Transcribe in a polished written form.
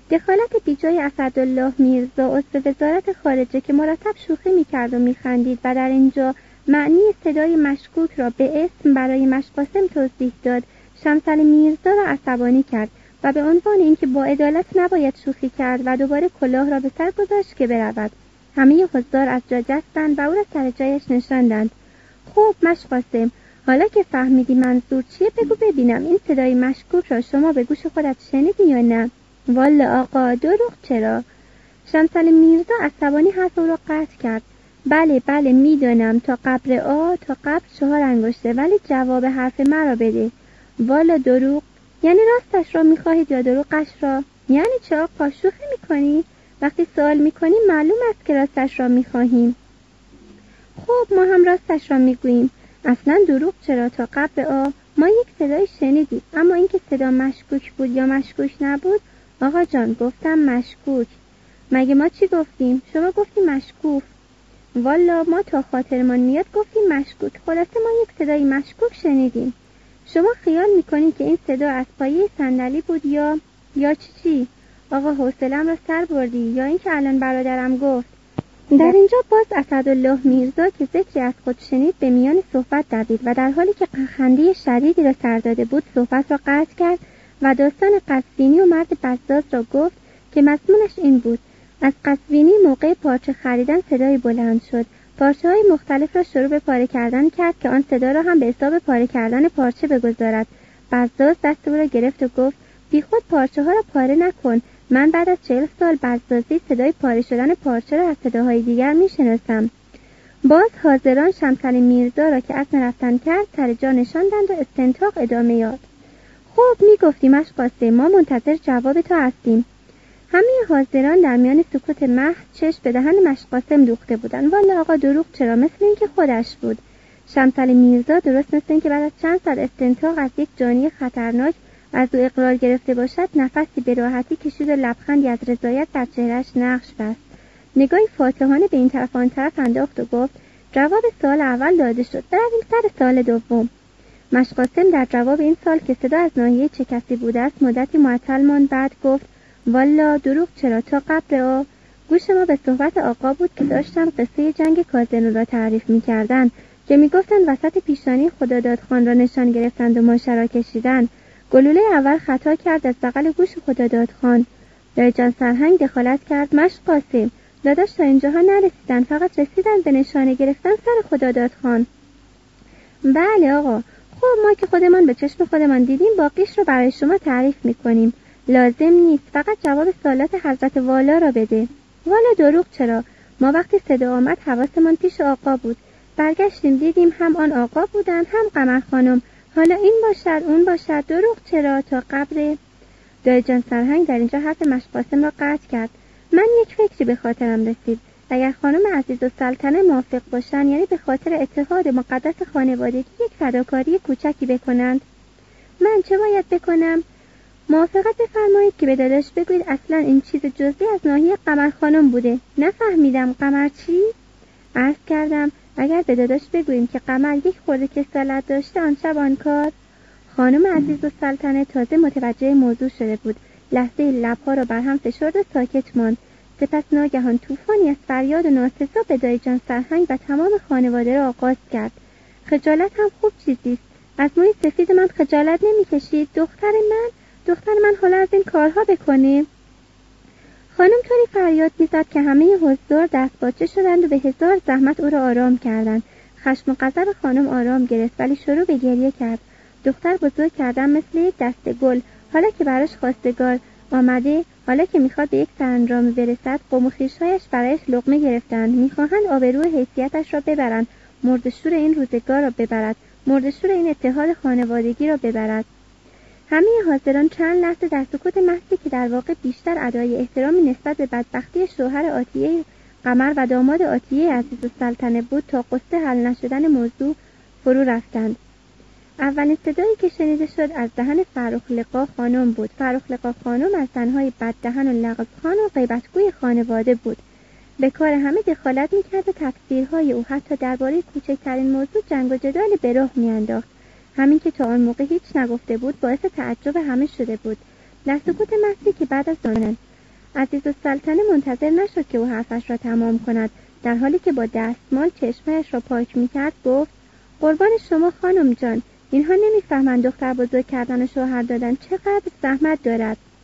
دخالت بیجای اسدالله میرزا عضو وزارت خارجه که مرتب شوخی میکرد و میخندید و در اینجا معنی صدای مشکوک را به اسم برای مشقاسم توضیح داد، شمسعلی میرزا را عصبانی کرد و به عنوان اینکه با عدالت نباید شوخی کرد و دوباره کلاه را به سر گذاشت که برود. همه حضار از جا جستند و او را سر جایش نشاندند. خب مشقاسم، حالا که فهمیدی منظور چیه بگو ببینم این صدای مشکوک را شما به گوش خودت شنیدی یا نه؟ والا آقا دروغ چرا؟ شمسعلی میرزا عصبانی حرف او را قطع کرد. بله میدانم تا قبر تا قبر 4 انگشته، ولی جواب حرف مرا بده. والا دروغ؟ یعنی راستش را میخواهید یا دروغش را؟ یعنی چه آقا، شوخی میکنی؟ وقتی سوال میکنیم معلوم است که راستش را میخواهیم. خب ما هم راستش را میگوییم. اصلا دروغ چرا؟ تا قبر ما یک صدای شنیدیم، اما اینکه صدا مشکوک بود یا مشکوک نبود. آقا جان گفتم مشکوک. مگه ما چی گفتیم؟ شما گفتی مشکوک. والا ما تا خاطرمان میاد گفتیم مشکوک. خلاصه ما یک صدای مشکوک شنیدیم. شما خیال میکنید که این صدا از پایه صندلی بود یا چی؟ آقا حوصله‌ام را سر بردی یا اینکه الان برادرم گفت. در اینجا باز اسدالله میرزا که ذکری از خود شنید به میان صحبت دوید و در حالی که خنده شدیدی را سر داده بود صحبت را قطع کرد و داستان قزوینی و مرد بزاز را گفت که مضمونش این بود: از قزوینی موقع پارچه خریدن صدای بلند شد. پارچه‌های مختلف را شروع به پاره کردن کرد که آن صدا را هم به حساب پاره کردن پارچه بگذارد. بزاز دست او را گرفت و گفت: بی خود پارچه‌ها را پاره نکن. من بعد از 40 سال بزازی صدای پاره شدن پارچه را از صداهای دیگر میشناسم. باز حاضران شمسعلی میرزا را که عزم رفتن کرد سر جا نشاندند و استنطاق ادامه یافت. خب میگفتی مشقاسم، ما منتظر جواب تو هستیم. همه حاضران در میان سکوت محض چشم به دهن مشقاسم دوخته بودند. والا آقا دروغ چرا؟ مثل اینکه خودش بود. شمسعلی میرزا درست مثل اینکه بعد از چند سال استنطاق از یک جانی خطرناک از او اقرار گرفته باشد نفسی به راحتی کشید و لبخندی از رضایت در چهرهش نقش بست. نگاهی فاتحانه به این طرف آن طرف انداخت و گفت: جواب سوال اول داده شد، برویم سر سوال دوم. مشقاسم در جواب این سوال که صدا از ناحیه چه کسی بوده است مدتی معطل ماند. بعد گفت: والا دروغ چرا؟ تا قبل گوش ما به صحبت آقا بود که داشتن قصه جنگ کازنو را تعریف می‌کردند که می‌گفتند وسط پیشانی خدادادخان را نشان گرفتند و ماشه کشیدند. گلوله اول خطا کرد از بغل گوش خدادادخان. دایجان سرهنگ دخالت کرد: مشقاسم داداش تا اینجاها نرسیدن، فقط رسیدن به نشانه گرفتن سر خدادادخان. بله آقا. خب ما که خودمان به چشم خودمان دیدیم باقیش رو برای شما تعریف میکنیم. لازم نیست، فقط جواب سوالات حضرت والا را بده. والا دروغ چرا؟ ما وقتی صدا آمد حواسمان پیش آقا بود. برگشتیم دیدیم هم آن آقا بودن هم قمر خانم. حالا این باشد اون باشد، دروغ چرا؟ تا قبر. دایجان سرهنگ در اینجا حرف مشقاسم را قطع کرد. من یک فکری به خاطرم رسید. اگر خانم عزیزالسلطنه موافق باشند، یعنی به خاطر اتحاد مقدس خانوادگی یک فداکاری کوچکی بکنند. من چه باید بکنم؟ موافقت بفرمایید که به داداش بگویید اصلا این چیز جزئی از ناحیه قمر خانم بوده. نفهمیدم قمر چی؟ عرض کردم اگر به داداش بگوییم که قمر یک خورده کسالت داشته آن شب آن کار. خانم عزیزالسلطنه تازه متوجه موضوع شده بود. لحظه لبها را بر هم فشرد و ساکت ماند. سپس ناگهان طوفانی از فریاد و ناسزا به دایجان سرهنگ و تمام خانواده را آغاز کرد. خجالت هم خوب چیزیست. از موی سفید من خجالت نمی‌کشید؟ دختر من حالا از این کارها بکنه؟ خانم طوری فریاد می‌زد که همه حضار دستپاچه شدند و به هزار زحمت او را آرام کردند. خشم و غضب خانم آرام گرفت ولی شروع به گریه کرد. دختر بزرگ کردن مثل یک دسته گل، حالا که براش خواستگار آمده، حالا که میخواد به یک سرانجامی برسد، قوم و خویش‌هایش برایش لقمه گرفتند، میخواهند آبروی حیثیتش را ببرند، مرده‌شور این روزگار را ببرد، مرده‌شور این اتحاد خانوادگی را ببرد. همه حاضران چند لحظه در سکوت محضی که در واقع بیشتر ادای احترامی نسبت به بدبختی شوهر آتیه قمر و داماد آتیه عزیزالسلطنه بود تا قصه حل نشدن موضوع فرو رفتند. اولین صدایی که شنیده شد از دهن فرخ خانم بود. فرخ خانم از زنهای بددهن و لغزخوان و غیبتگوی خانواده بود. به کار همه دخالت میکرد و تفسیرهای او حتی درباره کوچکترین موضوع جنگ و جدال به راه میانداخت. همین که تا آن موقع هیچ نگفته بود باعث تعجب همه شده بود. در سکوت محضی که بعد از دانن عزیزالسلطنه منتظر نشد که او حرفش را تمام کند. در حالی که با دستمال چشمهش را پاک می‌کرد گفت: قربان شما خانم جان، اینها نمی‌فهمند دختر بزرگ کردن و شوهر دادن چقدر زحمت دارد.